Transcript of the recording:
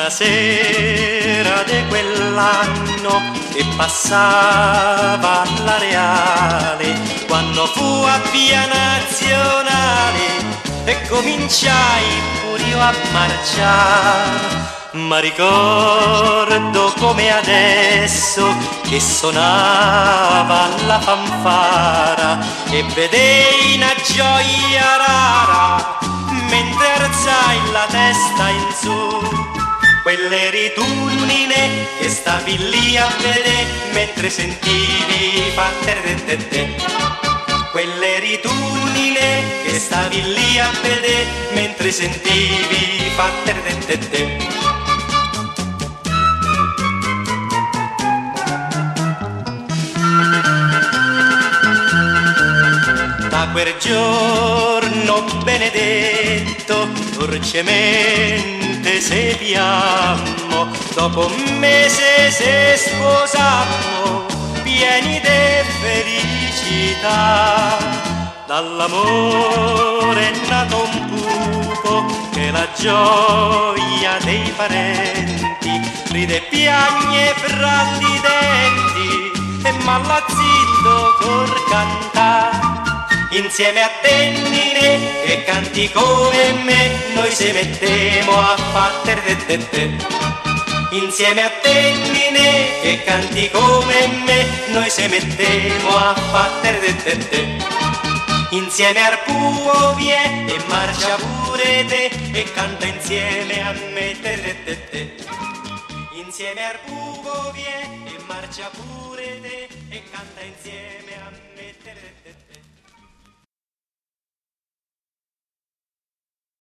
Una sera di quell'anno che passava all'Areale, quando fu a Via Nazionale e cominciai pure io a marciare. Ma ricordo come adesso che suonava la fanfara e vedei una gioia rara mentre alzai la testa in su. Quell'eri tu, Nine, che stavi lì a vedere mentre sentivi fattere. Quell'eri tu, Nine, che stavi lì a vedere mentre sentivi fattere. Da quel giorno benedetto dolcemente sepiamo, dopo un mese se sposammo pieni di felicità. Dall'amore è nato un pupo che la gioia dei parenti ride e piagne fra i denti e malla zitto col cantare. Insieme a te, Nine, che canti come me, noi se mettiamo a fattere. Insieme a te, Nine, che canti come me, noi se mettiamo a fattere. Insieme al puo vie e marcia pure te e canta insieme a me. Insieme al puo vie e marcia pure te e canta insieme a me.